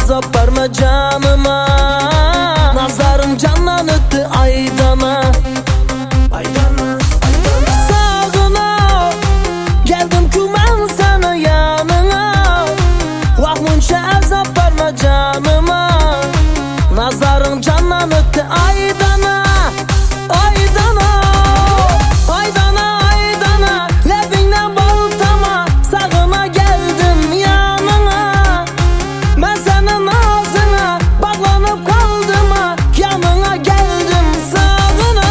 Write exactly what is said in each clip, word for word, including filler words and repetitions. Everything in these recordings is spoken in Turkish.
azap verme canıma. Nazarın candan öttü aydana. Aydana, aydana. Sağına geldim ki ben sana yanına. Vakmunca azap verme canıma. Nazarın candan öttü aydana. Aydana, aydana, aydana. Lebinden baltama, sağına geldim yanına. Ben senin ağzına bağlanıp kaldım ha. Yanına geldim sağına.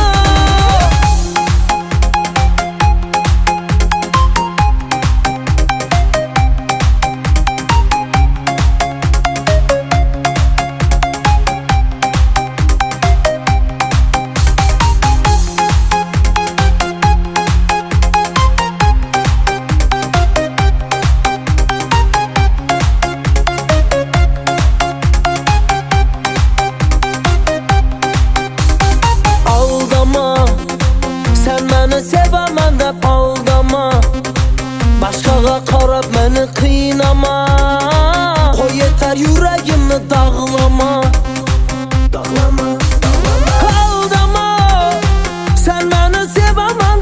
Sen beni sevemem dep aldama. Başkaga qarab beni kıynama. Koy yeter yüreğimi dağlama. Dağlama, dağlama. Aldama. Sen beni sevemem